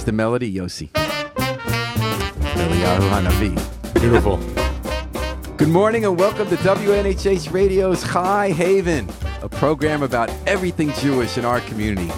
the melody, Yossi? Eliyahu Hanavi. Beautiful. Good morning and welcome to WNHH Radio's Chai Haven, a program about everything Jewish in our community.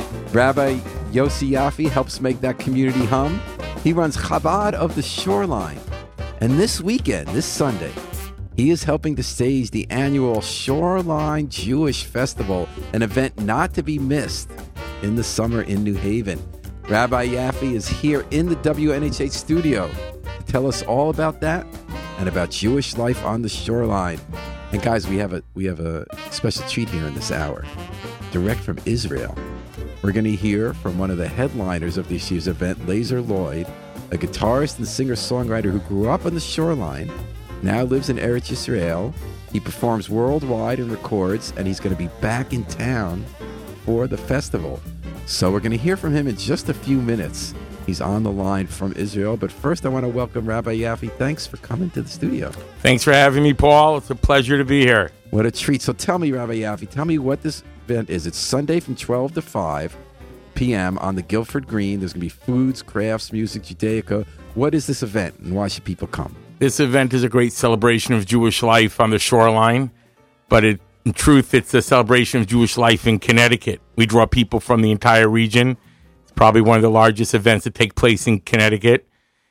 Rabbi Yossi Yafi helps make that community hum. He runs Chabad of the Shoreline. And this weekend, this Sunday, he is helping to stage the annual Shoreline Jewish Festival, an event not to be missed in the summer in New Haven. Rabbi Yafi is here in the WNHH studio to tell us all about that and about Jewish life on the shoreline. And guys, we have a special treat here in this hour, direct from Israel. We're going to hear from one of the headliners of this year's event, Lazer Lloyd, a guitarist and singer-songwriter who grew up on the shoreline, now lives in Eretz Yisrael. He performs worldwide and records, and he's going to be back in town for the festival. So we're going to hear from him in just a few minutes. He's on the line from Israel. But first, I want to welcome Rabbi Yafi. Thanks for coming to the studio. Thanks for having me, Paul. It's a pleasure to be here. What a treat. So tell me, Rabbi Yafi, tell me what this event is. It's Sunday from 12 to 5 p.m. on the Guilford Green. There's going to be foods, crafts, music, Judaica. What is this event, and why should people come? This event is a great celebration of Jewish life on the shoreline, but in truth, it's a celebration of Jewish life in Connecticut. We draw people from the entire region. It's probably one of the largest events that take place in Connecticut,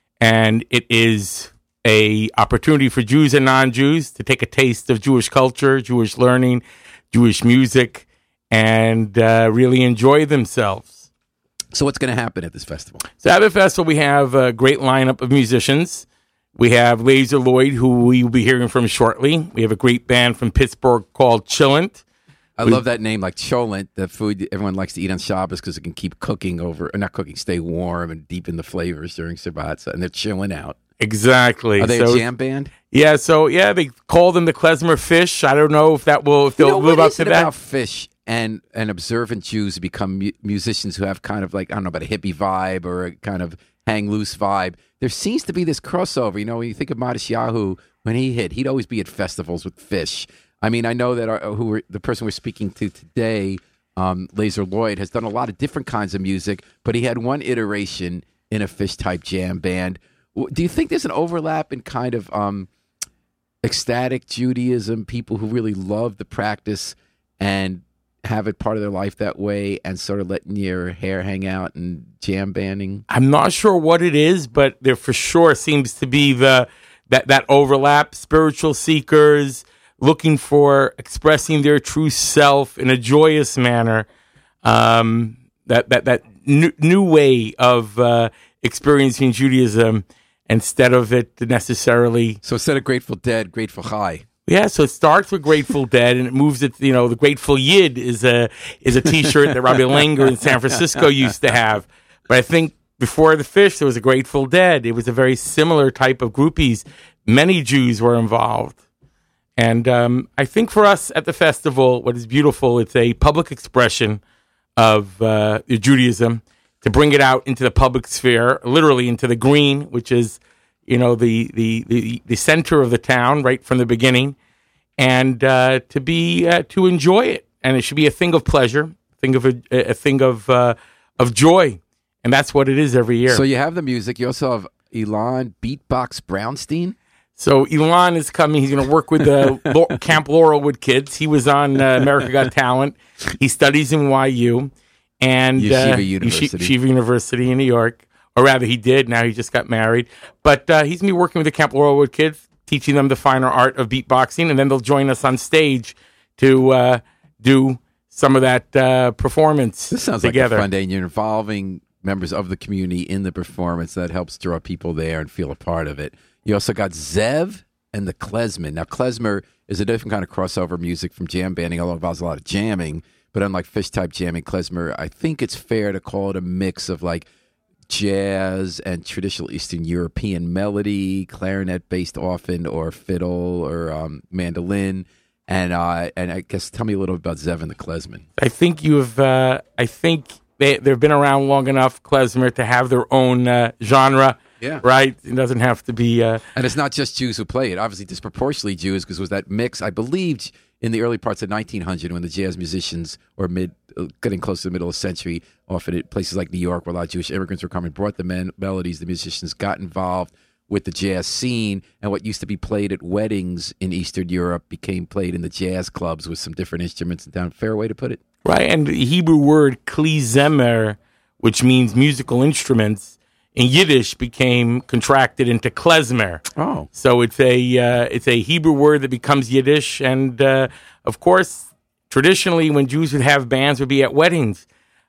and it is an opportunity for Jews and non-Jews to take a taste of Jewish culture, Jewish learning, Jewish music, and really enjoy themselves. So what's going to happen at this festival? So at the festival, we have a great lineup of musicians. We have Lazer Lloyd, who we will be hearing from shortly. We have a great band from Pittsburgh called Chillent. I love that name, like Cholent, the food everyone likes to eat on Shabbos because it can keep cooking stay warm and deepen the flavors during Shabbat. So, and they're chilling out. Exactly. Are they a jam band? Yeah, they call them the Klezmer Fish. I don't know if they'll live up to that. About fish and observant Jews become musicians who have kind of like, I don't know, about a hippie vibe or a kind of hang loose vibe. There seems to be this crossover. You know, when you think of Matisyahu, when he'd always be at festivals with fish. I mean, I know that the person we're speaking to today, Lazer Lloyd, has done a lot of different kinds of music, but he had one iteration in a fish-type jam band. Do you think there's an overlap in kind of ecstatic Judaism, people who really love the practice and have it part of their life that way, and sort of letting your hair hang out and jam banding? I'm not sure what it is, but there for sure seems to be that overlap. Spiritual seekers looking for expressing their true self in a joyous manner. That new way of experiencing Judaism instead of it necessarily. So instead of Grateful Dead, Grateful High. Yeah, so it starts with Grateful Dead, and it moves it. You know, the Grateful Yid is a T-shirt that Rabbi Langer in San Francisco used to have. But I think before the Fish, there was a Grateful Dead. It was a very similar type of groupies. Many Jews were involved, and I think for us at the festival, what is beautiful, it's a public expression of Judaism to bring it out into the public sphere, literally into the green, which is, you know, the center of the town right from the beginning, and to enjoy it, and it should be a thing of pleasure, a thing of joy, and that's what it is every year. So you have the music. You also have Elon Beatbox Brownstein. So Elon is coming. He's going to work with the Camp Laurelwood kids. He was on America Got Talent. He studies in YU and Yeshiva University. Yeshiva University in New York. Or rather, he did. Now he just got married. But he's going to be working with the Camp Laurelwood kids, teaching them the finer art of beatboxing, and then they'll join us on stage to do some of that performance together. This sounds like a fun day, and you're involving members of the community in the performance. That helps draw people there and feel a part of it. You also got Zev and the Klezmer. Now, Klezmer is a different kind of crossover music from jam banding, although it involves a lot of jamming. But unlike fish-type jamming, Klezmer, I think it's fair to call it a mix of like jazz and traditional Eastern European melody, clarinet-based often, or fiddle, or mandolin. And I guess tell me a little bit about Zev and the Klezmer. I think they've been around long enough, Klezmer, to have their own genre. Yeah. Right? It doesn't have to be... And it's not just Jews who play it. Obviously, disproportionately Jews, because it was that mix, I believe, in the early parts of 1900 when the jazz musicians, or getting close to the middle of the century, often at places like New York where a lot of Jewish immigrants were coming, brought the melodies, the musicians got involved with the jazz scene, and what used to be played at weddings in Eastern Europe became played in the jazz clubs with some different instruments. And down, fair way to put it? Right, and the Hebrew word klizemer, which means musical instruments, in Yiddish became contracted into klezmer. Oh, so it's a Hebrew word that becomes Yiddish, and of course, traditionally, when Jews would have bands, would be at weddings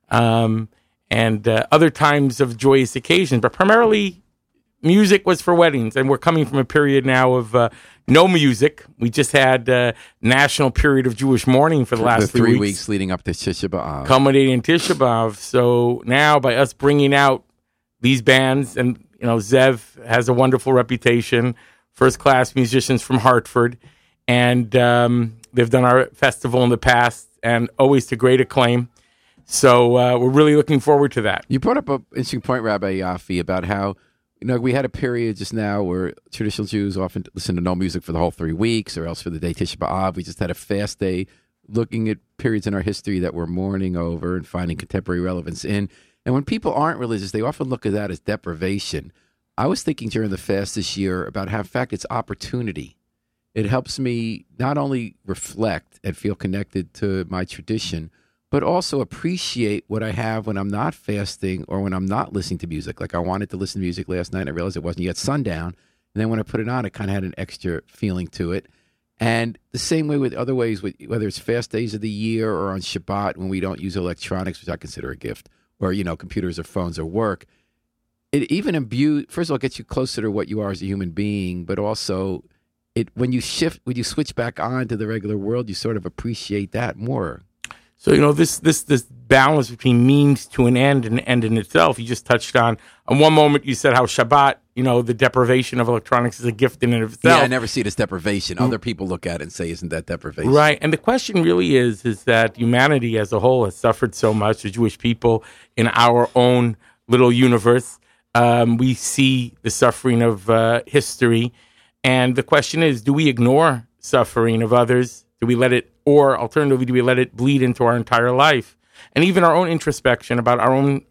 and other times of joyous occasions, but primarily music was for weddings. And we're coming from a period now of no music. We just had national period of Jewish mourning for the last 3 weeks leading up to Tisha B'Av, culminating in Tisha B'Av. So now, by us bringing out these bands, and Zev has a wonderful reputation, first-class musicians from Hartford, and they've done our festival in the past, and always to great acclaim. So we're really looking forward to that. You brought up an interesting point, Rabbi Yafi, about how we had a period just now where traditional Jews often listen to no music for the whole 3 weeks, or else for the day Tisha B'Av. We just had a fast day looking at periods in our history that we're mourning over and finding contemporary relevance in. And when people aren't religious, they often look at that as deprivation. I was thinking during the fast this year about how, in fact, it's opportunity. It helps me not only reflect and feel connected to my tradition, but also appreciate what I have when I'm not fasting or when I'm not listening to music. Like I wanted to listen to music last night, and I realized it wasn't yet sundown. And then when I put it on, it kind of had an extra feeling to it. And the same way with other ways, whether it's fast days of the year or on Shabbat when we don't use electronics, which I consider a gift, or, computers or phones or work, it even first of all, it gets you closer to what you are as a human being, but also when you switch back on to the regular world, you sort of appreciate that more. So, this balance between means to an end and end in itself, you just touched on one moment you said how Shabbat, the deprivation of electronics is a gift in and of itself. Yeah, I never see it as deprivation. Other people look at it and say, isn't that deprivation? Right. And the question really is that humanity as a whole has suffered so much, the Jewish people in our own little universe. We see the suffering of history. And the question is, do we ignore suffering of others? Do we let it, or alternatively, do we let it bleed into our entire life? And even our own introspection about our own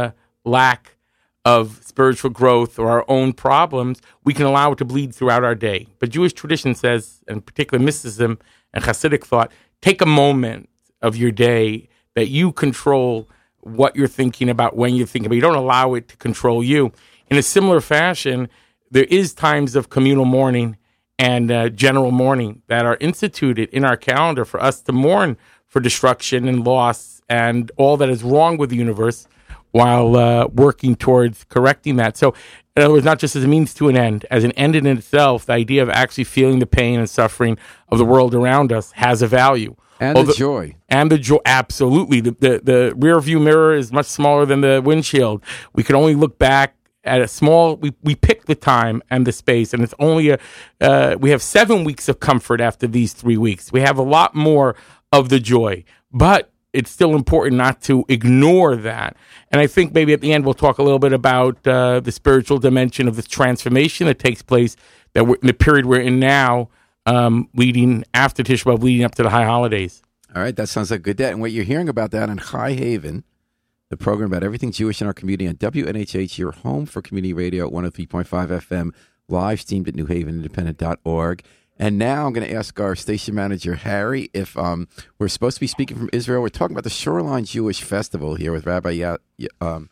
lack of spiritual growth or our own problems, we can allow it to bleed throughout our day. But Jewish tradition says, and particularly mysticism and Hasidic thought, take a moment of your day that you control what you're thinking about, when you're thinking about. You don't allow it to control you. In a similar fashion, there is times of communal mourning and general mourning that are instituted in our calendar for us to mourn for destruction and loss and all that is wrong with the universe, while working towards correcting that. So, in other words, not just as a means to an end, as an end in itself, the idea of actually feeling the pain and suffering of the world around us has a value. And the joy. And the joy, absolutely. The rear view mirror is much smaller than the windshield. We can only look back at a small, we pick the time and the space, and it's only we have 7 weeks of comfort after these 3 weeks. We have a lot more of the joy, but it's still important not to ignore that. And I think maybe at the end we'll talk a little bit about the spiritual dimension of this transformation that takes place that in the period we're in now, leading after Tisha B'Av, leading up to the high holidays. All right, that sounds like a good day. And what you're hearing about that in Chai Haven, the program about everything Jewish in our community on WNHH, your home for community radio at 103.5 FM, live streamed at newhavenindependent.org. And now I'm going to ask our station manager, Harry, if we're supposed to be speaking from Israel. We're talking about the Shoreline Jewish Festival here with Rabbi Yossi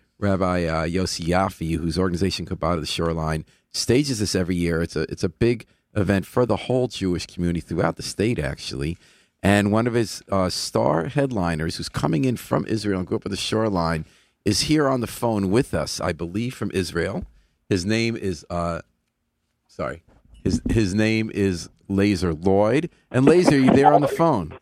Yafi, whose organization Chabad of the Shoreline stages this every year. It's a big event for the whole Jewish community throughout the state, actually. And one of his star headliners, who's coming in from Israel and grew up with the Shoreline, is here on the phone with us, I believe, from Israel. His name is His name is Lazer Lloyd. And Lazer, are you there on the phone?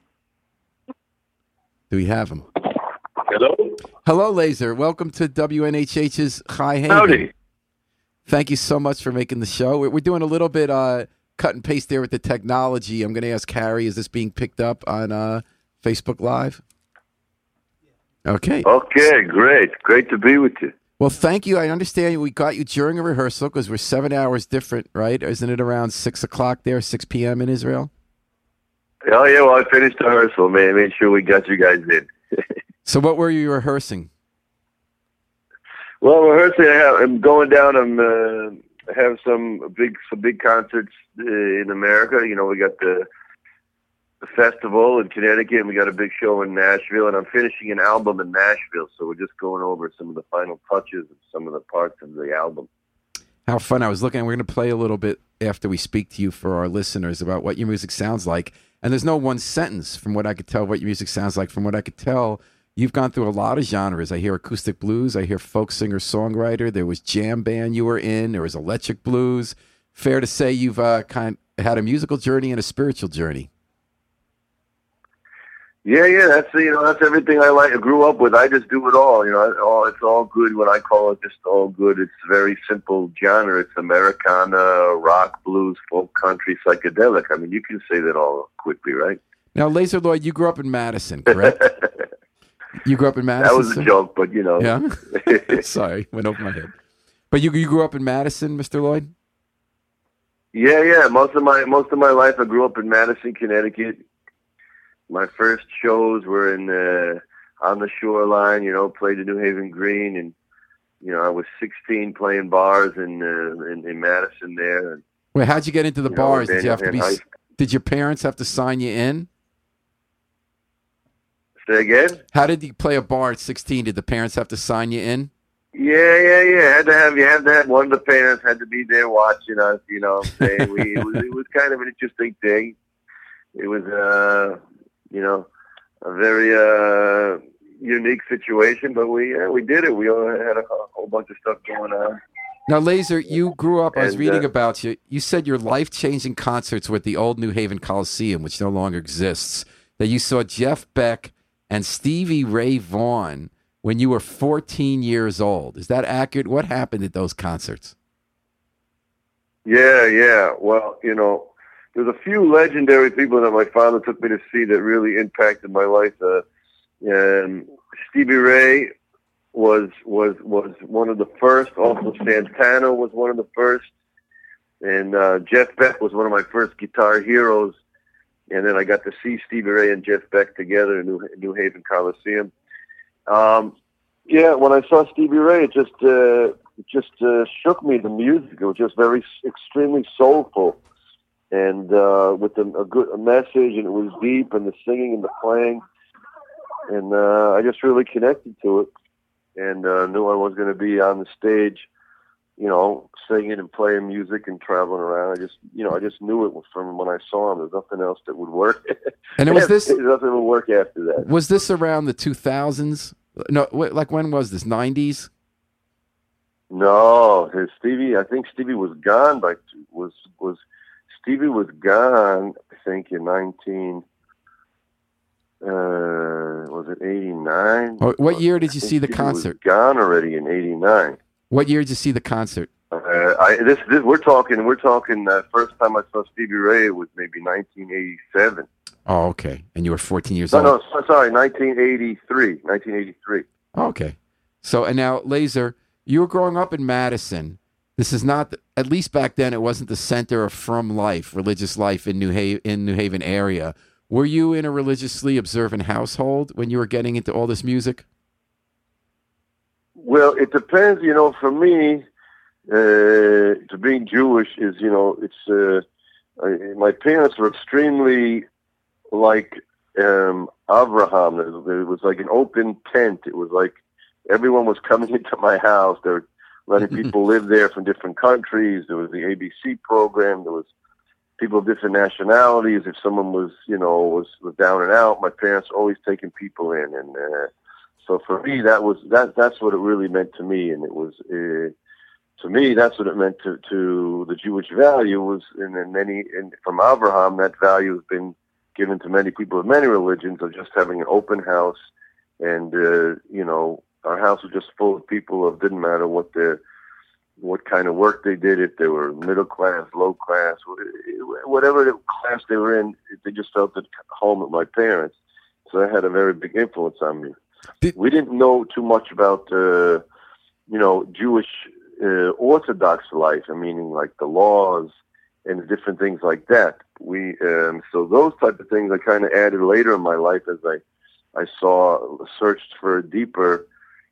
Do we have him? Hello? Hello, Lazer. Welcome to WNHH's Chai Haven. Howdy. Thank you so much for making the show. We're doing a little bit cut and paste there with the technology. I'm going to ask Harry, is this being picked up on Facebook Live? Okay. Okay, great. Great to be with you. Well, thank you. I understand we got you during a rehearsal because we're 7 hours different, right? Isn't it around 6 o'clock there, 6 p.m. in Israel? Oh, yeah, well, I finished the rehearsal, man. Made sure we got you guys in. So what were you rehearsing? Well, rehearsing, I'm going down. I have some big concerts in America. You know, we got the festival in Connecticut, and we got a big show in Nashville, and I'm finishing an album in Nashville, so we're just going over some of the final touches of some of the parts of the album. How fun. I was looking, we're going to play a little bit after we speak to you for our listeners about what your music sounds like. And there's no one sentence from what I could tell what your music sounds like. From what I could tell, you've gone through a lot of genres. I hear acoustic blues. I hear folk singer-songwriter. There was jam band you were in. There was electric blues. Fair to say you've kind of had a musical journey and a spiritual journey. Yeah, that's everything I like. I grew up with. I just do it all. You know, it's all good. When I call it just all good, it's a very simple genre. It's Americana, rock, blues, folk, country, psychedelic. I mean, you can say that all quickly, right? Now, Lazer Lloyd, you grew up in Madison, correct? You grew up in Madison. That was a joke, but you know. Yeah. Sorry, went over my head. But you grew up in Madison, Mr. Lloyd? Yeah. Most of my life, I grew up in Madison, Connecticut. My first shows were on the shoreline, you know, played in New Haven Green, and you know, I was 16 playing bars in Madison there. And, wait, how'd you get into the bars? Did you have to be? Did your parents have to sign you in? Say again? How did you play a bar at 16? Did the parents have to sign you in? Yeah. You had to have one of the parents had to be there watching us. You know what I'm saying? It was kind of an interesting thing. It was you know, a very unique situation, but we did it. We all had a whole bunch of stuff going on. Now, Lazer, you grew up, I was reading about you. You said your life-changing concerts were at the old New Haven Coliseum, which no longer exists, that you saw Jeff Beck and Stevie Ray Vaughan when you were 14 years old. Is that accurate? What happened at those concerts? Yeah. Well, you know, there's a few legendary people that my father took me to see that really impacted my life. Stevie Ray was one of the first. Also, Santana was one of the first, and Jeff Beck was one of my first guitar heroes. And then I got to see Stevie Ray and Jeff Beck together in New Haven Coliseum. When I saw Stevie Ray, it just shook me. The music, it was just extremely soulful. And with a good message, and it was deep, and the singing and the playing, and I just really connected to it, and knew I was going to be on the stage, you know, singing and playing music and traveling around. I just knew it from when I saw him. There's nothing else that would work. And it was this. Nothing would work after that. Was this around the 2000s? No, like when was this? 90s? No, Stevie. I think Stevie was gone Stevie was gone, I think, in 89? What year did you see the concert? Was gone already in 89. What year did you see the concert? We're talking. First time I saw Stevie Ray was maybe 1987. Oh, okay. And you were 14 years old. No, sorry, 1983. Oh, okay. So, and now, Lazer, you were growing up in Madison. This is not, at least back then, it wasn't the center of frum life, religious life in New Haven area. Were you in a religiously observant household when you were getting into all this music? Well, it depends. You know, for me, to being Jewish is, you know, it's my parents were extremely like Abraham. It was like an open tent. It was like everyone was coming into my house. They were letting people live there from different countries. There was the ABC program. There was people of different nationalities. If someone was, you know, was down and out, my parents were always taking people in. And so for me, that's what it really meant to me. And it was, to me, that's what it meant to the Jewish value was, and from Abraham, that value has been given to many people of many religions of just having an open house. And, you know, our house was just full of people of didn't matter what kind of work they did, if they were middle class, low class, whatever class they were in, they just felt at home with my parents. So that had a very big influence on me. We didn't know too much about, you know, Jewish Orthodox life, meaning like the laws and different things like that. So those type of things I kind of added later in my life as I searched for a deeper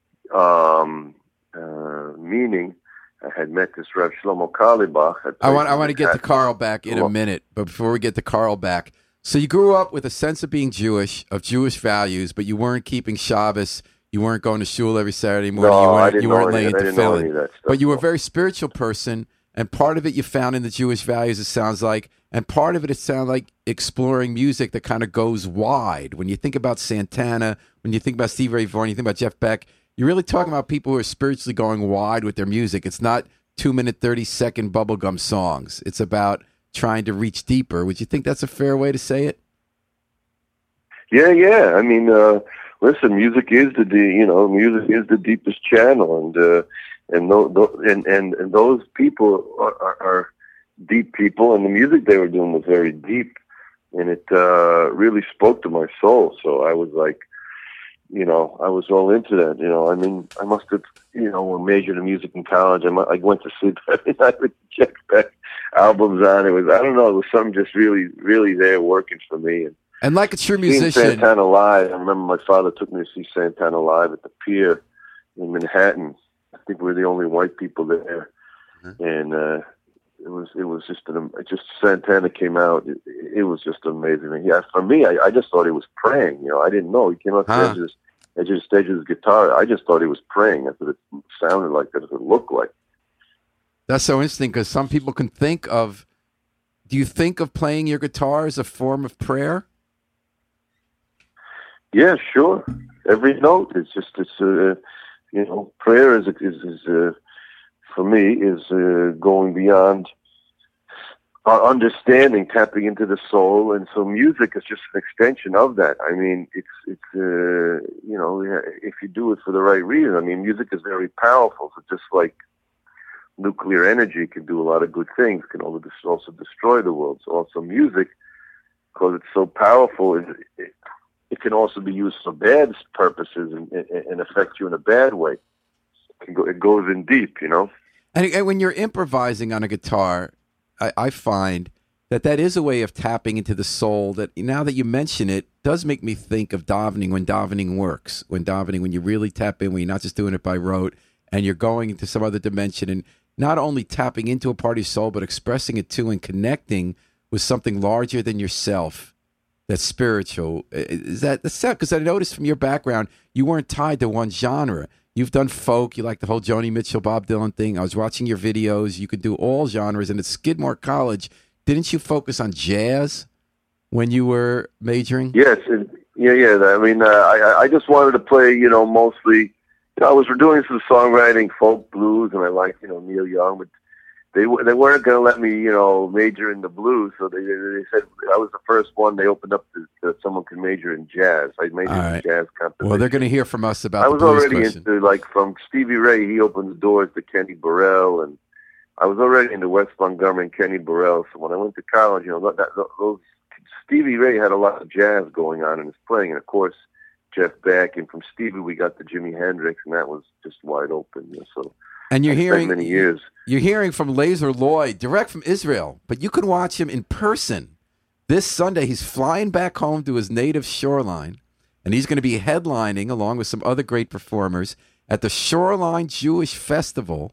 meaning. I had met this Rav Shlomo Carlebach. I want to get to Carl back in a minute, but before we get to Carl back, so you grew up with a sense of being Jewish, of Jewish values, but you weren't keeping Shabbos. You weren't going to shul every Saturday morning. No, you weren't laying the tefillin. But you were a very spiritual person, and part of it you found in the Jewish values, it sounds like, and part of it sounded like exploring music that kind of goes wide. When you think about Santana, when you think about Stevie Ray Vaughan, you think about Jeff Beck, you're really talking about people who are spiritually going wide with their music. It's not 2-minute, 30-second bubblegum songs. It's about trying to reach deeper. Would you think that's a fair way to say it? Yeah. I mean, listen, music is the deepest channel, and those people are deep people, and the music they were doing was very deep, and it really spoke to my soul. So I was like, I was all into that. I mean, I must have, majored in music in college. I went to sleep every night with Jeff Beck albums on. It was something just really, really there working for me. And like a true musician, Santana live. I remember my father took me to see Santana live at the Pier in Manhattan. I think we were the only white people there, and it was just Santana came out. It was just amazing. Yeah, for me, I just thought he was praying. I didn't know he came out to the edge of the stage with his guitar. I just thought he was praying. That's what it sounded like. That's what it looked like. That's so interesting because some people can think of. Do you think of playing your guitar as a form of prayer? Yeah, sure. Every note is just prayer is for me is going beyond our understanding, tapping into the soul, and so music is just an extension of that. I mean, it's if you do it for the right reason. I mean, music is very powerful. So just like nuclear energy can do a lot of good things, can also destroy the world. So also music, because it's so powerful, it can also be used for bad purposes and affect you in a bad way. It goes in deep, And when you're improvising on a guitar, I find that is a way of tapping into the soul that, now that you mention it, does make me think of davening, when davening works. When you really tap in, when you're not just doing it by rote, and you're going into some other dimension, and not only tapping into a part of your soul, but expressing it too, and connecting with something larger than yourself. That's spiritual. That's sad, because I noticed from your background, you weren't tied to one genre. You've done folk. You like the whole Joni Mitchell, Bob Dylan thing. I was watching your videos. You could do all genres. And at Skidmore College, didn't you focus on jazz when you were majoring? Yes. Yeah. I mean, I just wanted to play, mostly. I was doing some songwriting, folk blues, and I liked, Neil Young, but they weren't going to let me, major in the blues. So they said I was the first one. They opened up that someone could major in jazz. I majored in jazz composition. Well, they're going to hear from us about. I was already into, like, from Stevie Ray. He opened the doors to Kenny Burrell, and I was already into Wes Montgomery and Kenny Burrell. So when I went to college, those Stevie Ray had a lot of jazz going on in his playing, and of course Jeff Beck, and from Stevie we got to Jimi Hendrix, and that was just wide open. So. And you're hearing many years. You're hearing from Lazer Lloyd, direct from Israel, but you can watch him in person this Sunday. He's flying back home to his native Shoreline, and he's going to be headlining along with some other great performers at the Shoreline Jewish Festival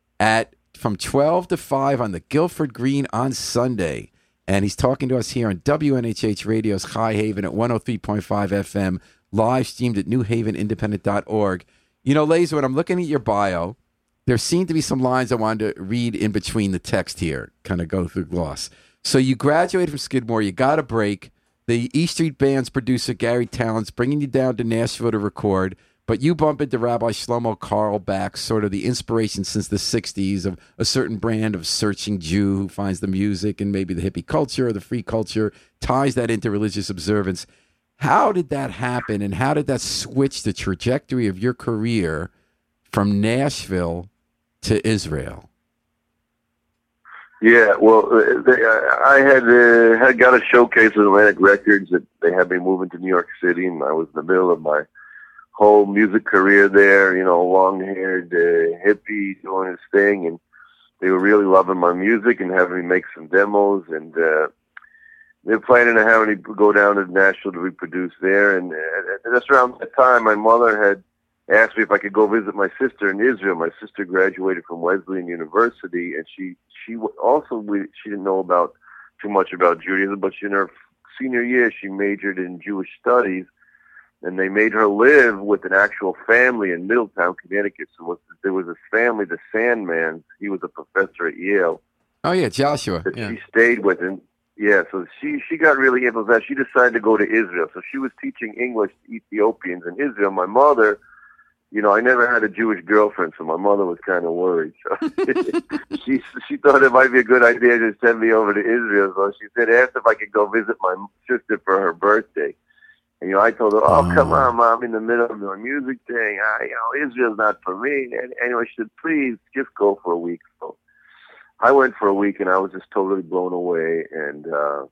from 12 to 5 on the Guilford Green on Sunday. And he's talking to us here on WNHH Radio's High Haven at 103.5 FM, live streamed at newhavenindependent.org. Lazer, when I'm looking at your bio, there seem to be some lines I wanted to read in between the text here, kind of go through gloss. So you graduated from Skidmore, you got a break. The E Street Band's producer, Gary Tallent's bringing you down to Nashville to record, but you bump into Rabbi Shlomo Carlebach, sort of the inspiration since the 60s of a certain brand of searching Jew who finds the music and maybe the hippie culture or the free culture, ties that into religious observance. How did that happen, and how did that switch the trajectory of your career from Nashville to Israel? Yeah, well, I had got a showcase with Atlantic Records that they had me moving to New York City, and I was in the middle of my whole music career there, long-haired hippie doing his thing, and they were really loving my music and having me make some demos, and they're planning to have me go down to Nashville to reproduce there. And just around that time, my mother had asked me if I could go visit my sister in Israel. My sister graduated from Wesleyan University, and she didn't know too much about Judaism, but in her senior year, she majored in Jewish studies, and they made her live with an actual family in Middletown, Connecticut. So there was this family, the Sandmans. He was a professor at Yale. Oh, yeah, Joshua. That Yeah. she stayed with him. Yeah, so she got really influenced. She decided to go to Israel. So she was teaching English to Ethiopians in Israel. My mother, I never had a Jewish girlfriend, so my mother was kind of worried. So she thought it might be a good idea to send me over to Israel. So she asked if I could go visit my sister for her birthday. And, I told her, oh, come on, Mom, I'm in the middle of my music thing. Israel's not for me. And anyway, she said, please, just go for a week. So I went for a week, and I was just totally blown away. And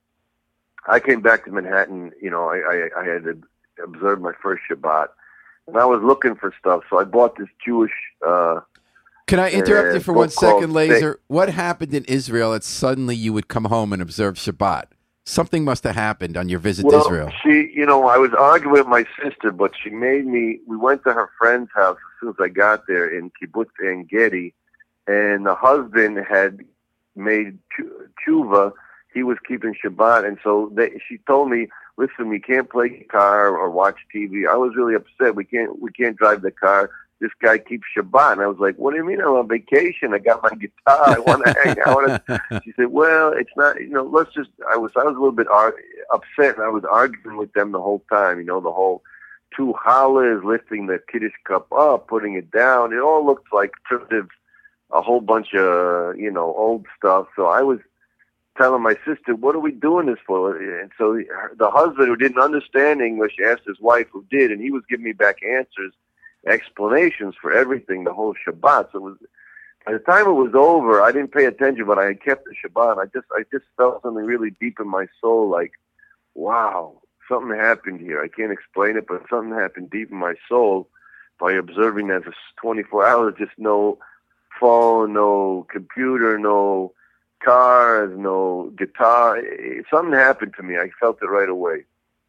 I came back to Manhattan. I had observed my first Shabbat, and I was looking for stuff. So I bought this Jewish Can I interrupt you for 1 second, called Laser? What happened in Israel that suddenly you would come home and observe Shabbat? Something must have happened on your visit to Israel. I was arguing with my sister, but she made me, we went to her friend's house as soon as I got there in Kibbutz En Gedi, and the husband had made tshuva. He was keeping Shabbat, and so she told me, listen, we can't play guitar or watch TV. I was really upset. We can't drive the car. This guy keeps Shabbat. And I was like, what do you mean? I'm on vacation. I got my guitar. I want to hang out. She said, well, it's not, let's just, I was a little bit upset, and I was arguing with them the whole time, the whole two hollers, lifting the Kiddush cup up, putting it down. It all looked like a whole bunch of, old stuff. So I was telling my sister, what are we doing this for? And so the husband, who didn't understand English, asked his wife, who did, and he was giving me back answers, explanations for everything, the whole Shabbat. So by the time it was over, I didn't pay attention, but I had kept the Shabbat. I just felt something really deep in my soul, like, wow, something happened here. I can't explain it, but something happened deep in my soul by observing that for 24 hours, just no phone, no computer, no cars, no guitar. Something happened to me. I felt it right away.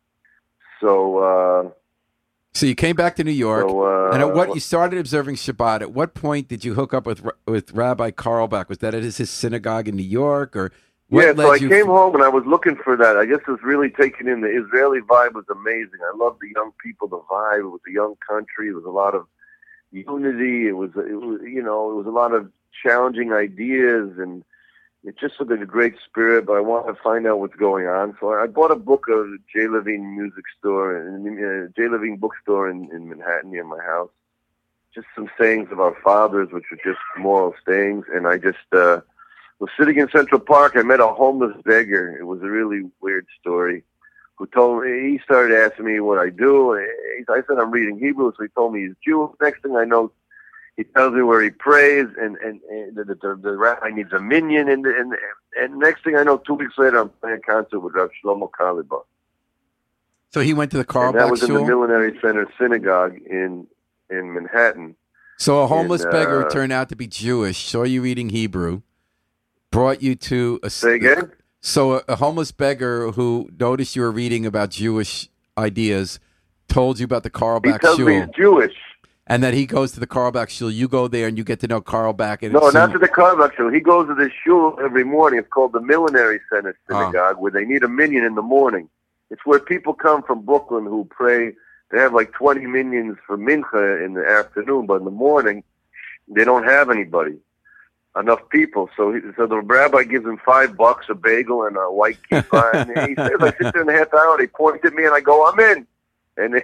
So you came back to New York, and you started observing Shabbat. At what point did you hook up with Rabbi Carlebach? Was that at his synagogue in New York, or what so I came home and I was looking for that. I just was really taken in. The Israeli vibe was amazing. I loved the young people, the vibe. It was a young country. It was a lot of unity. It was a lot of challenging ideas, and it just looked like a great spirit, but I wanted to find out what's going on. So I bought a book of J. Levine Music Store, and J. Levine Bookstore in Manhattan near my house. Just some sayings of our fathers, which were just moral sayings. And I just was sitting in Central Park. I met a homeless beggar. It was a really weird story. He started asking me what I do. I said I'm reading Hebrew, so he told me he's Jewish. Next thing I know, he tells me where he prays, and the rabbi needs a minyan, and next thing I know, 2 weeks later, I'm playing a concert with Rav Shlomo Carlebach. So he went to the Carlebach That was in the shul? Millenary Center Synagogue in Manhattan. So a homeless beggar turned out to be Jewish, saw you reading Hebrew, brought you to a... Say again? So a homeless beggar who noticed you were reading about Jewish ideas told you about the Carlebach shul. He tells me he's Jewish. And then he goes to the Carlebach shul. You go there and you get to know Carlebach. And No, not to the Carlebach shul. He goes to this shul every morning. It's called the Millenary Center Synagogue, where they need a minyan in the morning. It's where people come from Brooklyn who pray. They have like 20 minyans for mincha in the afternoon, but in the morning, they don't have anybody, enough people. So the rabbi gives him $5, a bagel, and a white kippah. And he says, I sit there in a half hour. They point at me, and I go, I'm in. And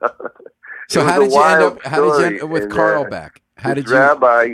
so how did you end up with Carlebach? Rabbi,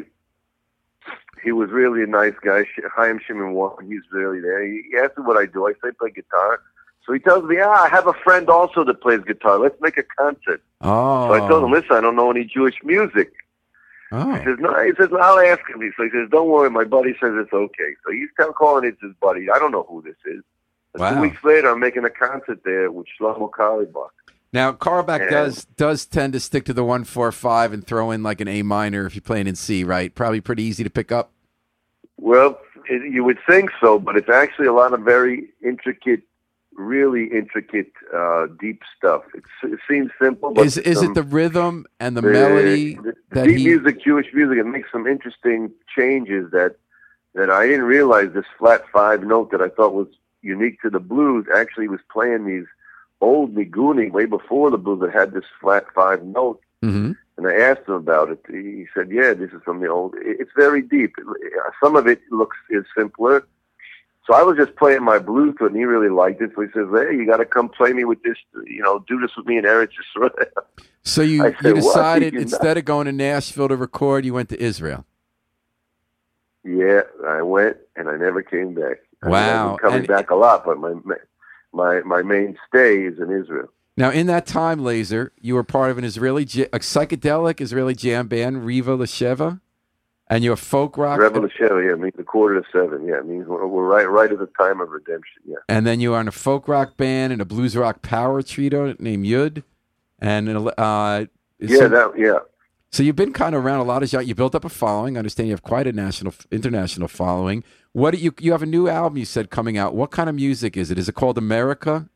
he was really a nice guy. Chaim Shimon Warren, he's really there. He asked me what I do. I say play guitar. So he tells me, I have a friend also that plays guitar. Let's make a concert. Oh. So I told him, listen, I don't know any Jewish music. Oh. He says, no. He says, I'll ask him. So he says, don't worry. My buddy says it's okay. So he's calling it his buddy. I don't know who this is. Wow. 2 weeks later, I'm making a concert there with Shlomo Carlebach. Now, Carlebach does tend to stick to the 1-4-5 and throw in like an A minor if you're playing in C, right? Probably pretty easy to pick up. Well, you would think so, but it's actually a lot of very intricate really intricate, deep stuff. It seems simple, but Is it the rhythm and the melody the that deep he? music, Jewish music? It makes some interesting changes that I didn't realize. This flat 5 note that I thought was unique to the blues actually was playing these old nigunim way before the blues that had this flat 5 note. Mm-hmm. And I asked him about it. He said, "Yeah, this is from the old. It's very deep. Some of it is simpler." So I was just playing my blues to it, and he really liked it. So he says, "Hey, you got to come play me with this. Do this with me in Eretz Yisrael." So you I said, decided "What? instead of going to Nashville to record, you went to Israel. Yeah, I went, and I never came back. Wow. I've been coming back a lot, but my main stay is in Israel. Now, in that time, Laser, you were part of an a psychedelic Israeli jam band, Riva Lesheva, and you're folk rock. Rebel Sheva, yeah, it means 6:45. Yeah, it means we're right at the time of redemption. Yeah. And then you are in a folk rock band and a blues rock power trio named Yud. And yeah. So you've been kind of around a lot of genres. You built up a following. I understand you have quite a international following. What do you have a new album you said coming out? What kind of music is it? Is it called America?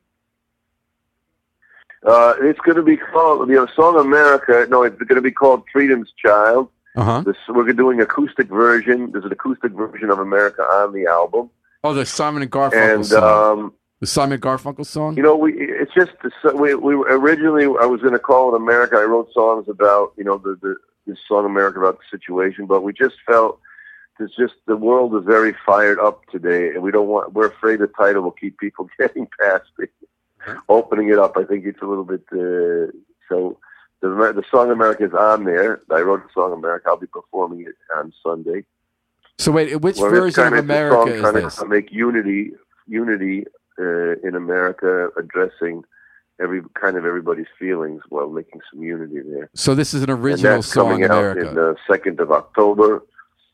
It's going to be called song America. No, it's going to be called Freedom's Child. Uh-huh. We're doing acoustic version. There's an acoustic version of America on the album. Oh, the Simon and Garfunkel song. The Simon and Garfunkel song. It's just we originally I was going to call it America. I wrote songs about this song America about the situation, but we just felt the world is very fired up today, and we're afraid the title will keep people getting past it. Opening it up, I think it's a little bit so. The song America is on there. I wrote the song America. I'll be performing it on Sunday. So wait, which version of America is this? Trying to make unity in America, addressing everybody's feelings while making some unity there. So this is an original song, coming America. out in the 2nd of October,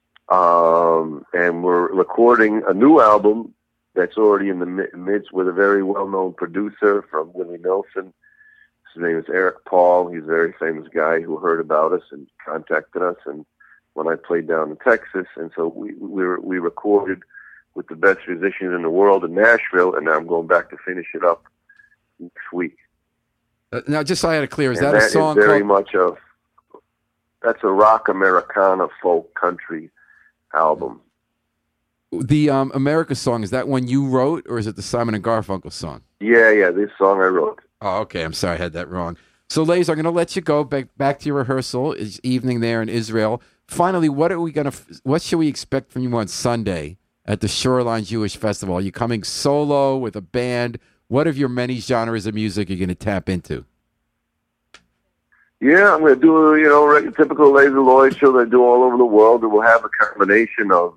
and we're recording a new album that's already in the midst with a very well-known producer from Willie Nelson. His name is Eric Paul. He's a very famous guy who heard about us and contacted us. And when I played down in Texas, and so we recorded with the best musicians in the world in Nashville, and now I'm going back to finish it up next week. Now, just so I had it clear, is and that a song is very called... much that's a rock Americana folk country album. The America song, is that one you wrote, or is it the Simon and Garfunkel song? Yeah, this song I wrote. Oh, okay. I'm sorry, I had that wrong. So, Lays, I'm going to let you go back to your rehearsal. It's evening there in Israel. Finally, what should we expect from you on Sunday at the Shoreline Jewish Festival? Are you coming solo with a band? What of your many genres of music are you going to tap into? Yeah, I'm going to do a typical Laser Lloyd show that I do all over the world, and we'll have a combination of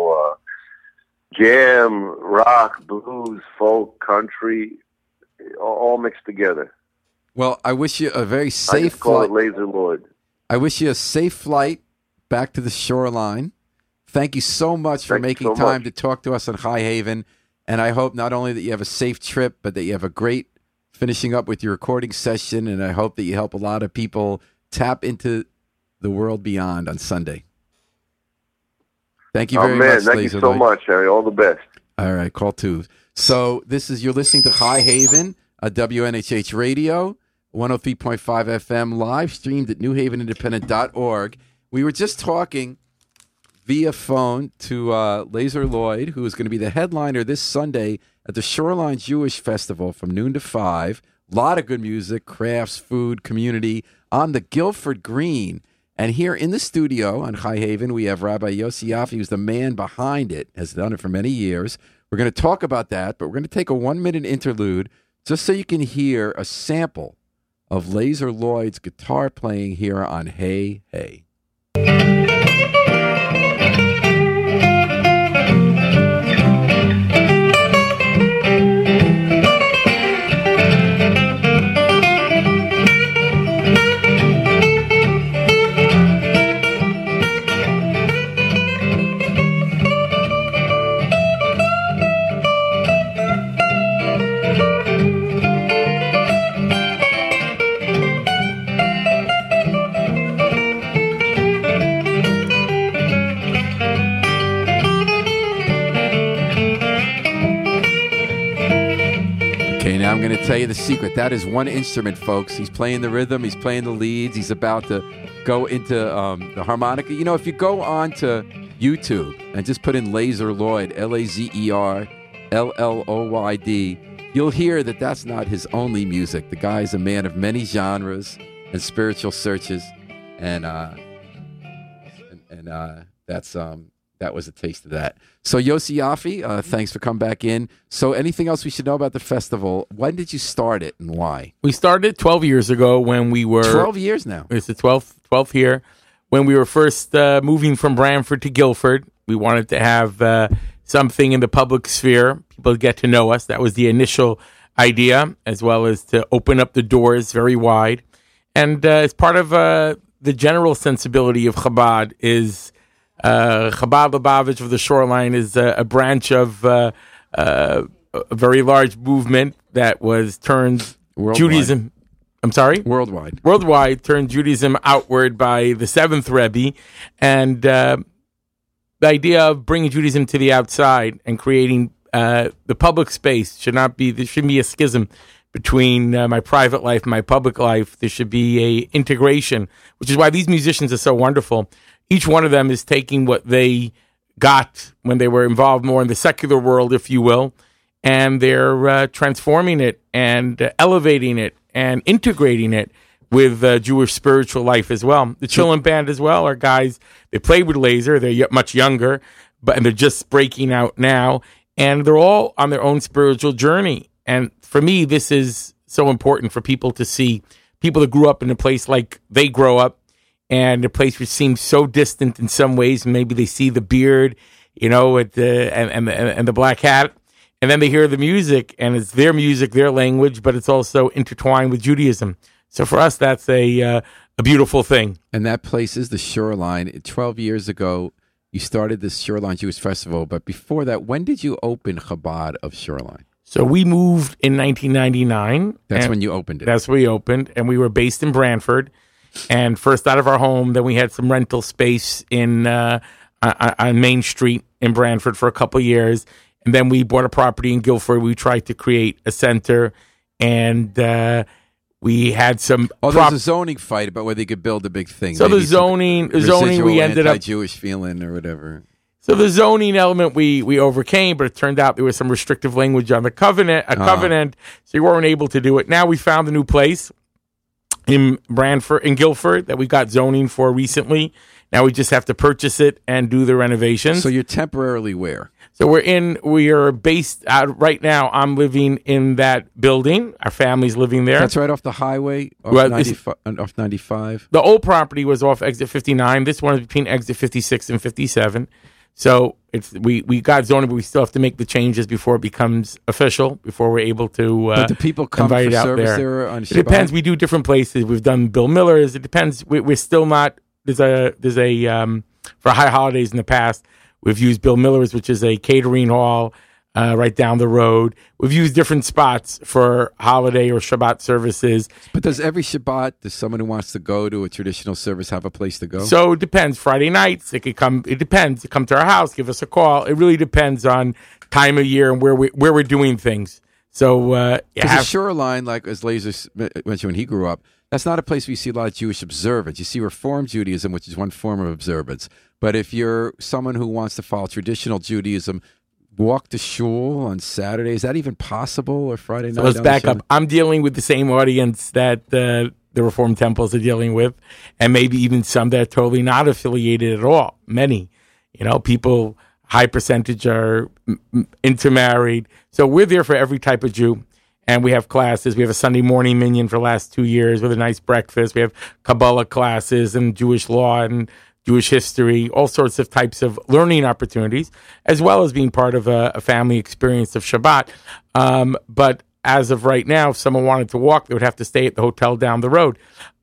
jam, rock, blues, folk, country, all mixed together. Well, I wish you a very safe I just call flight. it Laser Lloyd. I wish you a safe flight back to the Shoreline. Thank you so much for making time to talk to us on High Haven. And I hope not only that you have a safe trip, but that you have a great finishing up with your recording session. And I hope that you help a lot of people tap into the world beyond on Sunday. Thank you very much, Thank you so much, Harry. All the best. All right, call 2. So you're listening to High Haven, WNHH Radio, 103.5 FM, live streamed at newhavenindependent.org. We were just talking via phone to Laser Lloyd, who is going to be the headliner this Sunday at the Shoreline Jewish Festival from noon to 5. A lot of good music, crafts, food, community on the Guilford Green. And here in the studio on High Haven, we have Rabbi Yossi Yafi, who's the man behind it, has done it for many years. We're going to talk about that, but we're going to take a 1-minute interlude just so you can hear a sample of Laser Lloyd's guitar playing here on Hey Hey. Now I'm going to tell you the secret. That is one instrument, folks. He's playing the rhythm. He's playing the leads. He's about to go into the harmonica. You know, if you go on to YouTube and just put in Lazer Lloyd, Lazer Lloyd, you'll hear that that's not his only music. The guy's a man of many genres and spiritual searches, and that was a taste of that. So Yossi Yafi, thanks for coming back in. So anything else we should know about the festival? When did you start it and why? We started 12 years ago when we were... 12 years now. It's the 12th year. When we were first moving from Branford to Guilford, we wanted to have something in the public sphere. People get to know us. That was the initial idea, as well as to open up the doors very wide. And as part of the general sensibility of Chabad is... Chabad Lubavitch of the Shoreline is a branch of a very large movement that was turned Worldwide. Judaism. I'm sorry? Worldwide turned Judaism outward by the seventh Rebbe. And the idea of bringing Judaism to the outside and creating the public space there shouldn't be a schism between my private life and my public life. There should be a integration, which is why these musicians are so wonderful. Each one of them is taking what they got when they were involved more in the secular world, if you will, and they're transforming it and elevating it and integrating it with Jewish spiritual life as well. The Chillin' Band as well are guys, they played with Lazer, they're much younger, and they're just breaking out now, and they're all on their own spiritual journey. And for me, this is so important for people to see, people that grew up in a place like they grow up, and a place which seems so distant in some ways. Maybe they see the beard, and the black hat, and then they hear the music, and it's their music, their language, but it's also intertwined with Judaism. So for us, that's a beautiful thing. And that place is the Shoreline. 12 years ago, you started this Shoreline Jewish Festival, but before that, when did you open Chabad of Shoreline? So we moved in 1999. That's when you opened it. That's when we opened, and we were based in Branford. And first out of our home, then we had some rental space in on Main Street in Branford for a couple of years. And then we bought a property in Guilford. We tried to create a center, and we had some... there was a zoning fight about whether you could build a big thing. So the zoning we ended up... anti-Jewish feeling or whatever. So the zoning element we overcame, but it turned out there was some restrictive language on the covenant, so you weren't able to do it. Now we found a new place in Guilford that we got zoning for recently. Now we just have to purchase it and do the renovations. So you're temporarily where? So we are based out right now. I'm living in that building. Our family's living there. That's right off the highway, off 95. The old property was off exit 59. This one is between exit 56 and 57. So we got zoning, but we still have to make the changes before it becomes official, before we're able to but the people come for service there on Shabbat? It depends. We do different places. We've done Bill Miller's. It depends. We're still not. There's a for high holidays in the past, we've used Bill Miller's, which is a catering hall right down the road. We've used different spots for holiday or Shabbat services. But does every Shabbat, does someone who wants to go to a traditional service have a place to go? So it depends. Friday nights, it could come. It depends. You come to our house, give us a call. It really depends on time of year and where we're doing things. So because the Shoreline, like as Lazer mentioned when he grew up, that's not a place where you see a lot of Jewish observance. You see Reform Judaism, which is one form of observance. But if you're someone who wants to follow traditional Judaism, walk to shul on Saturday. Is that even possible, or Friday night? So let's back up. I'm dealing with the same audience that the Reform temples are dealing with, and maybe even some that are totally not affiliated at all. Many, people, high percentage are intermarried. So we're there for every type of Jew, and we have classes. We have a Sunday morning minyan for the last 2 years with a nice breakfast. We have Kabbalah classes and Jewish law and Jewish history, all sorts of types of learning opportunities, as well as being part of a family experience of Shabbat. But as of right now, if someone wanted to walk, they would have to stay at the hotel down the road.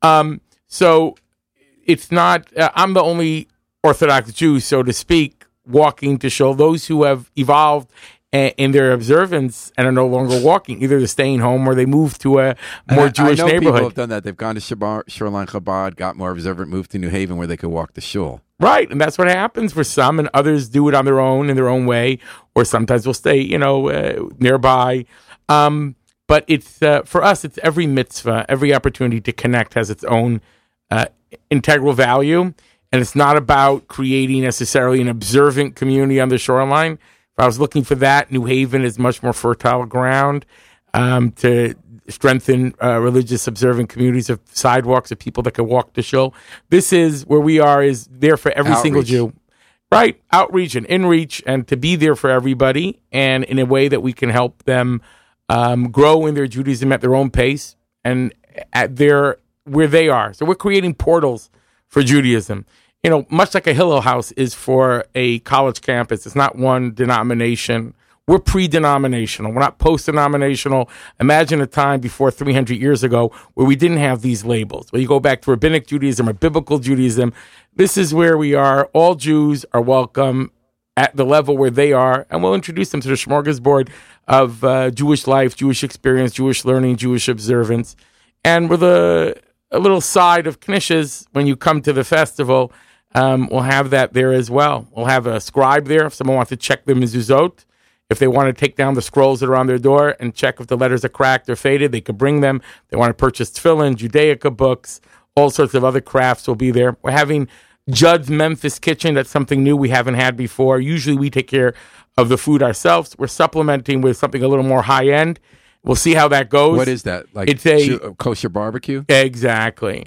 So it's not, I'm the only Orthodox Jew, so to speak, walking to shul. Those who have evolved in their observance and are no longer walking, either they're staying home or they move to a more Jewish I know neighborhood. People have done that. They've gone to Shoreline Chabad, got more observant, moved to New Haven where they could walk to shul. Right, and that's what happens for some, and others do it on their own, in their own way, or sometimes will stay, nearby. But it's for us, it's every mitzvah, every opportunity to connect has its own integral value. And it's not about creating necessarily an observant community on the shoreline. If I was looking for that, New Haven is much more fertile ground to strengthen religious observant communities of sidewalks of people that can walk the shul. This is where we are, is there for every single Jew. Right, outreach and inreach, and to be there for everybody, and in a way that we can help them grow in their Judaism at their own pace and at where they are. So we're creating portals for Judaism. You know, much like a Hillel house is for a college campus. It's not one denomination. We're pre-denominational. We're not post-denominational. Imagine a time before 300 years ago where we didn't have these labels. Where you go back to Rabbinic Judaism or Biblical Judaism, this is where we are. All Jews are welcome at the level where they are, and we'll introduce them to the smorgasbord of Jewish life, Jewish experience, Jewish learning, Jewish observance. And with a little side of knishes, when you come to the festival, we'll have that there as well. We'll have a scribe there if someone wants to check the mezuzot. If they want to take down the scrolls that are on their door and check if the letters are cracked or faded, they could bring them. If they want to purchase tefillin, Judaica books, all sorts of other crafts will be there. We're having Judd's Memphis Kitchen. That's something new we haven't had before. Usually we take care of the food ourselves. We're supplementing with something a little more high-end. We'll see how that goes. What is that? Like it's a kosher barbecue? Exactly.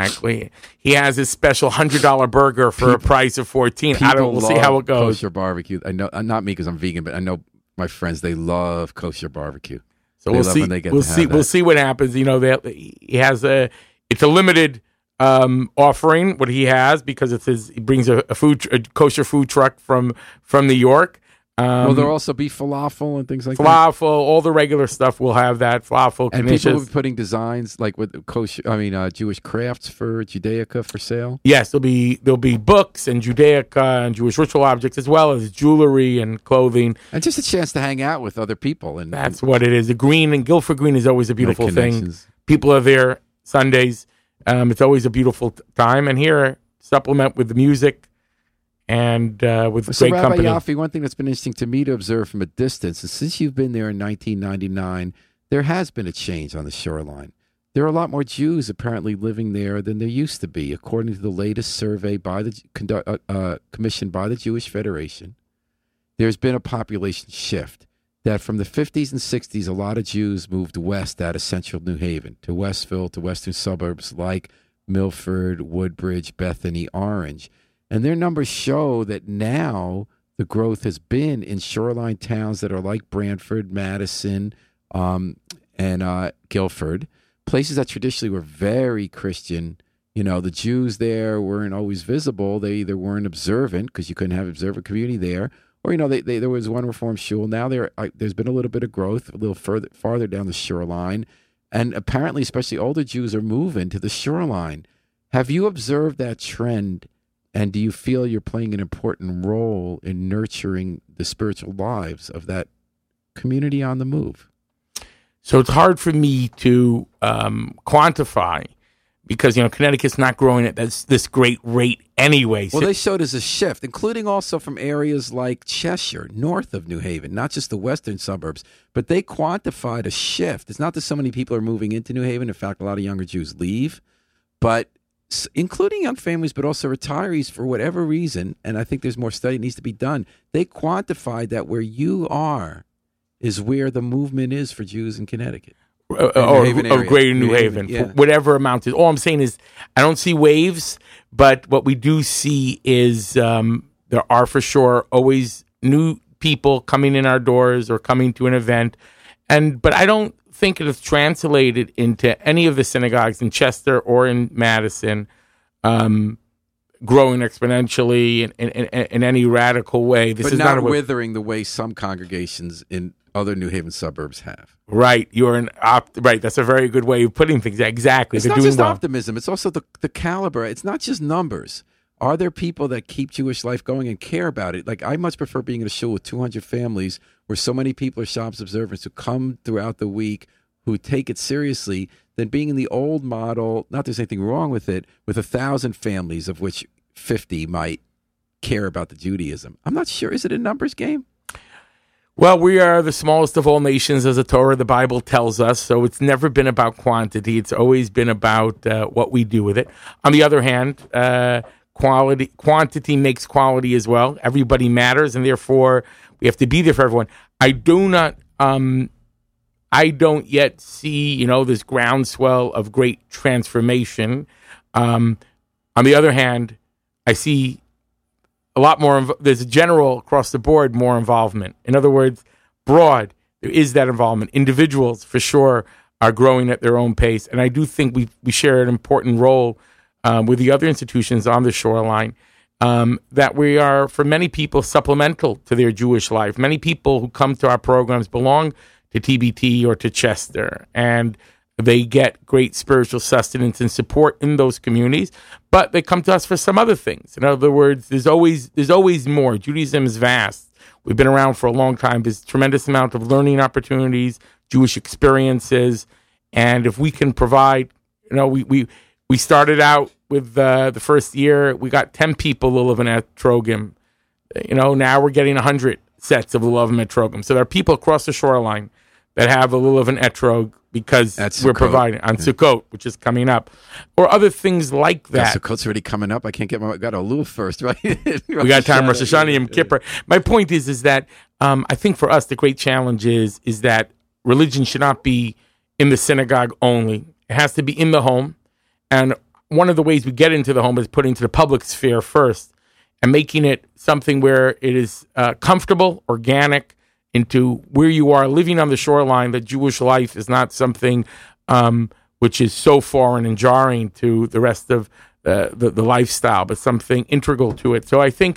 He has his special $100 burger for a price of $14. We'll see how it goes. Kosher barbecue. I know, not me because I'm vegan, but I know my friends, they love kosher barbecue. So we'll see. We'll see what happens. You know, he has it's a limited offering what he has because he brings a kosher food truck from New York. Will there also be falafel and things like that? Falafel, all the regular stuff. We'll have that falafel. And people will be putting designs like with kosher. Jewish crafts for Judaica for sale. Yes, there'll be books and Judaica and Jewish ritual objects as well as jewelry and clothing. And just a chance to hang out with other people. And that's what it is. The Green and Guilford Green is always a beautiful thing. People are there Sundays. It's always a beautiful time. And here, supplement with the music. And with great Rabbi company. Yaffe, one thing that's been interesting to me to observe from a distance is since you've been there in 1999, there has been a change on the shoreline. There are a lot more Jews apparently living there than there used to be, according to the latest survey commissioned by the Jewish Federation. There's been a population shift that from the 50s and 60s, a lot of Jews moved west out of central New Haven to Westville, to western suburbs like Milford, Woodbridge, Bethany, Orange. And their numbers show that now the growth has been in shoreline towns that are like Brantford, Madison, and Guilford, places that traditionally were very Christian. You know, the Jews there weren't always visible. They either weren't observant because you couldn't have observant community there, or, there was one Reform shul. Now there's been a little bit of growth a little farther down the shoreline. And apparently, especially older Jews are moving to the shoreline. Have you observed that trend? And do you feel you're playing an important role in nurturing the spiritual lives of that community on the move? So it's hard for me to quantify because, Connecticut's not growing at this great rate anyway. Well, they showed us a shift, including also from areas like Cheshire, north of New Haven, not just the western suburbs, but they quantified a shift. It's not that so many people are moving into New Haven. In fact, a lot of younger Jews leave, but including young families, but also retirees for whatever reason, and I think there's more study that needs to be done, they quantified that where you are is where the movement is for Jews in Connecticut. Or Greater New Haven, yeah. whatever amount is. All I'm saying is I don't see waves, but what we do see is there are for sure always new people coming in our doors or coming to an event, but I don't think it has translated into any of the synagogues in Chester or in Madison growing exponentially in any radical way. This is not withering the way some congregations in other New Haven suburbs have. Right. Right. That's a very good way of putting things. Exactly. It's not just optimism. It's also the caliber. It's not just numbers. Are there people that keep Jewish life going and care about it? Like, I much prefer being in a shul with 200 families where so many people are Shabbos observants who come throughout the week, who take it seriously, than being in the old model, not there's anything wrong with it, with 1,000 families of which 50 might care about the Judaism. I'm not sure. Is it a numbers game? Well, we are the smallest of all nations, as the Torah, the Bible tells us. So it's never been about quantity. It's always been about what we do with it. On the other hand, quantity makes quality as well. Everybody matters, and therefore we have to be there for everyone. I don't yet see, this groundswell of great transformation. On the other hand, I see a lot more. There's a general across the board more involvement. In other words, broad, there is that involvement. Individuals, for sure, are growing at their own pace, and I do think we share an important role with the other institutions on the shoreline. That we are, for many people, supplemental to their Jewish life. Many people who come to our programs belong to TBT or to Chester, and they get great spiritual sustenance and support in those communities, but they come to us for some other things. In other words, there's always more. Judaism is vast. We've been around for a long time. There's a tremendous amount of learning opportunities, Jewish experiences, and if we can provide, we started out with the first year, we got 10 people Lulav at Trogim. Now we're getting 100 sets of Lulav at Trogim. So there are people across the shoreline that have a Lulav and Etrog because we're providing on Sukkot, which is coming up, or other things like that. Sukkot's already coming up. I can't got a Lulav first, right? We got time, Rosh Hashanah, Yom Kippur. My point is that I think for us the great challenge is that religion should not be in the synagogue only. It has to be in the home, and one of the ways we get into the home is putting into the public sphere first and making it something where it is comfortable, organic, into where you are living on the shoreline. That Jewish life is not something which is so foreign and jarring to the rest of the lifestyle, but something integral to it. So I think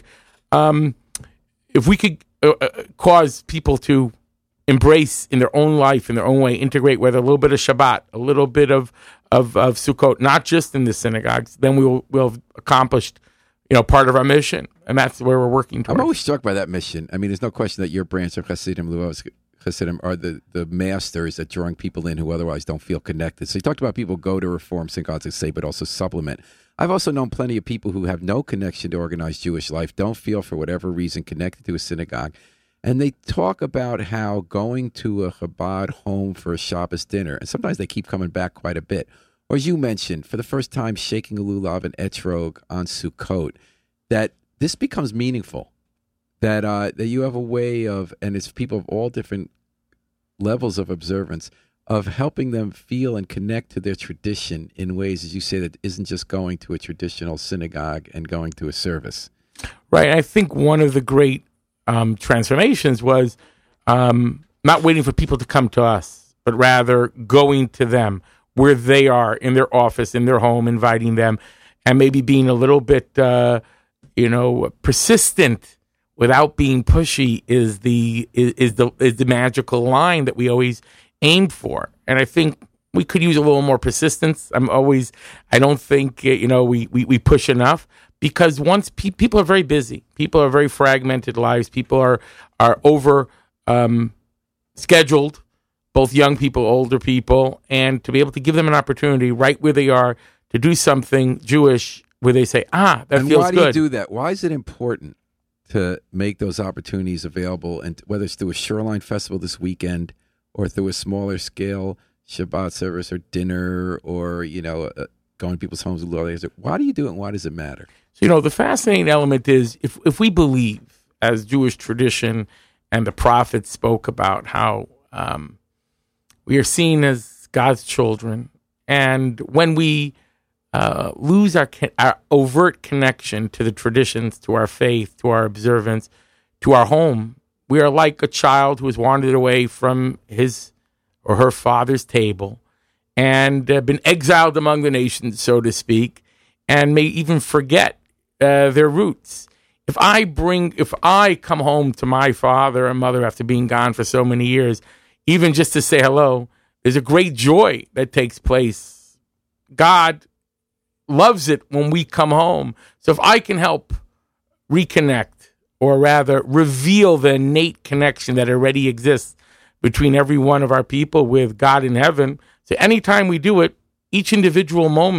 if we could cause people to embrace in their own life, in their own way, integrate whether a little bit of Shabbat, a little bit of Sukkot, not just in the synagogues, then we'll have accomplished part of our mission, and that's where we're working towards. I'm always struck by that mission. I mean, there's no question that your branch of Hasidim, Lulav Hasidim, are the masters at drawing people in who otherwise don't feel connected. So you talked about people go to Reform synagogues to say, but also supplement. I've also known plenty of people who have no connection to organized Jewish life, don't feel for whatever reason connected to a synagogue, and they talk about how going to a Chabad home for a Shabbos dinner, and sometimes they keep coming back quite a bit, or as you mentioned, for the first time shaking a lulav and etrog on Sukkot, that this becomes meaningful, that you have a way of, and it's people of all different levels of observance, of helping them feel and connect to their tradition in ways, as you say, that isn't just going to a traditional synagogue and going to a service. Right. I think one of the great transformations was not waiting for people to come to us, but rather going to them where they are, in their office, in their home, inviting them, and maybe being a little bit, persistent without being pushy is the magical line that we always aimed for. And I think we could use a little more persistence. I don't think we push enough, because once people are very busy, people are very fragmented lives, people are over scheduled, both young people, older people, and to be able to give them an opportunity right where they are to do something Jewish where they say, that and feels good. Why do you do that? Why is it important to make those opportunities available, and whether it's through a Shoreline Festival this weekend or through a smaller scale Shabbat service or dinner or, going to people's homes? Why do you do it, and why does it matter? So, the fascinating element is if we believe, as Jewish tradition and the prophets spoke about, how we are seen as God's children, and when we lose our overt connection to the traditions, to our faith, to our observance, to our home, we are like a child who has wandered away from his or her father's table and been exiled among the nations, so to speak, and may even forget their roots. If I come home to my father and mother after being gone for so many years, even just to say hello, there's a great joy that takes place. God loves it when we come home. So if I can help reconnect, or rather reveal the innate connection that already exists between every one of our people with God in heaven, so anytime we do it, each individual moment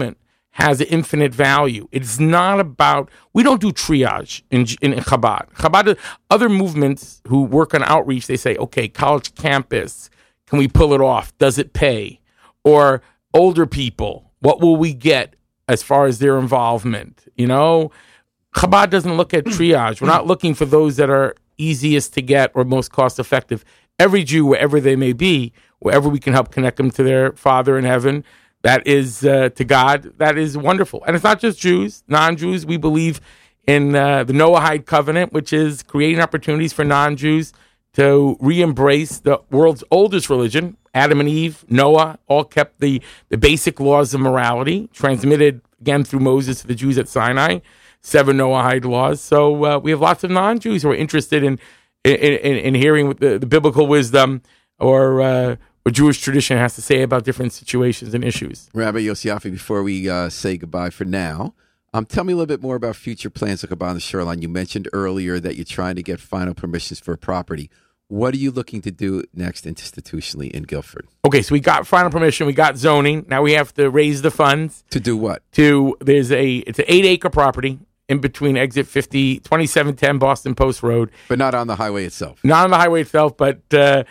has an infinite value. It's not about, we don't do triage in Chabad. Chabad, other movements who work on outreach, they say, okay, college campus, can we pull it off? Does it pay? Or older people, what will we get as far as their involvement? Chabad doesn't look at triage. We're not looking for those that are easiest to get or most cost effective. Every Jew, wherever they may be, wherever we can help connect them to their Father in heaven, that is to God, that is wonderful. And it's not just Jews, non-Jews. We believe in the Noahide covenant, which is creating opportunities for non-Jews to re-embrace the world's oldest religion. Adam and Eve, Noah, all kept the basic laws of morality, transmitted again through Moses to the Jews at Sinai, 7 Noahide laws. So we have lots of non-Jews who are interested in hearing the biblical wisdom or what Jewish tradition has to say about different situations and issues. Rabbi Yossi Yafi, before we say goodbye for now, tell me a little bit more about future plans of Chabad on the Shoreline. You mentioned earlier that you're trying to get final permissions for a property. What are you looking to do next institutionally in Guilford? Okay, so we got final permission, we got zoning. Now we have to raise the funds. To do what? It's an 8-acre property in between exit 50, 2710 Boston Post Road. But not on the highway itself. Not on the highway itself, but,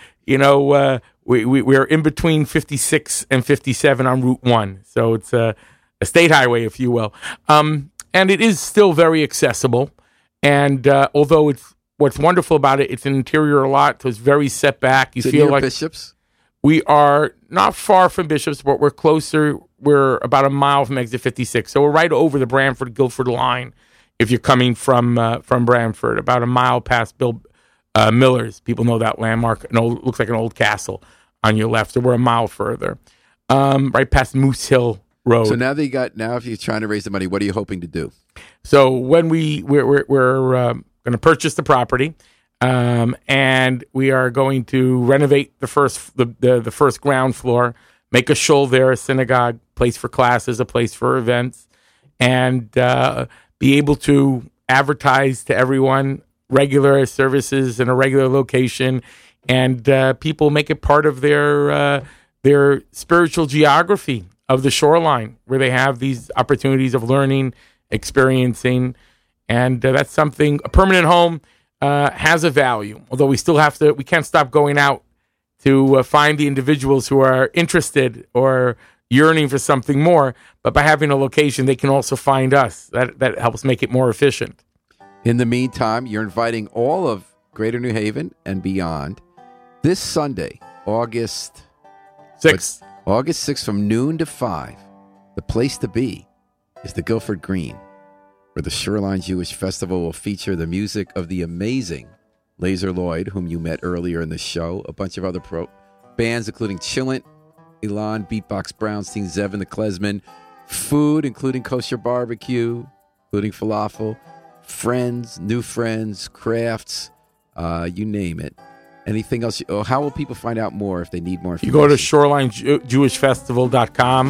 we're in between 56 and 57 on Route 1. So it's a state highway, if you will. And it is still very accessible. And although what's wonderful about it, it's an interior lot, so it's very set back. You feel like Bishops? We are not far from Bishops, but we're closer. We're about a mile from exit 56. So we're right over the Branford-Guilford line if you're coming from Branford, about a mile past Bill Miller's. People know that landmark. Looks like an old castle on your left. So we're a mile further, right past Moose Hill Road. So now if you're trying to raise the money, what are you hoping to do? So when we're going to purchase the property, and we are going to renovate the first ground floor, make a shul there, a synagogue, place for classes, a place for events, and be able to advertise to everyone regular services in a regular location, and people make it part of their spiritual geography of the shoreline, where they have these opportunities of learning, experiencing, and that's something. A permanent home has a value, although we can't stop going out to find the individuals who are interested or yearning for something more. But by having a location, they can also find us. That helps make it more efficient. In the meantime, you're inviting all of Greater New Haven and beyond this Sunday, August 6th from noon to 5. The place to be is the Guilford Green, where the Shoreline Jewish Festival will feature the music of the amazing Lazer Lloyd, whom you met earlier in the show, a bunch of other bands, including Chillant, Elon, Beatbox Brownstein, Zevin the Klezman, food, including kosher barbecue, including falafel, friends, new friends, crafts, you name it. Anything else? How will people find out more if they need more information? You go to shorelinejewishfestival.com.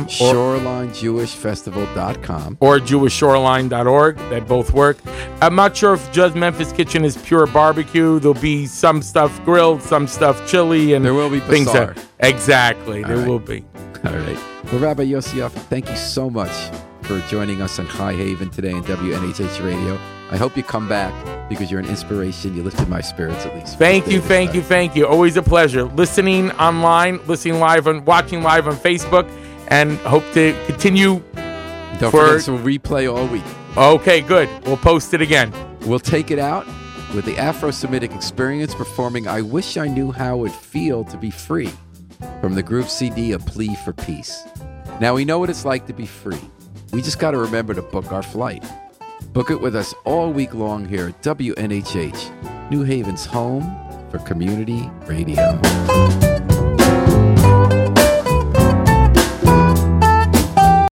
shorelinejewishfestival.com. Or jewishshoreline.org. That both work. I'm not sure if Just Memphis Kitchen is pure barbecue. There'll be some stuff grilled, some stuff chili, and there will be things bazaar. Exactly. There will be. All right. Well, Rabbi Yossi Yafi, thank you so much for joining us on High Haven today on WNHH Radio. I hope you come back because you're an inspiration. You lifted my spirits at least. Thank you. Always a pleasure. Listening online, watching live on Facebook, and hope to continue. Don't forget, this will replay all week. Okay, good. We'll post it again. We'll take it out with the Afro-Semitic Experience performing I Wish I Knew How It Would Feel to Be Free from the group CD A Plea for Peace. Now, we know what it's like to be free. We just got to remember to book our flight. Book it with us all week long here at WNHH, New Haven's home for community radio.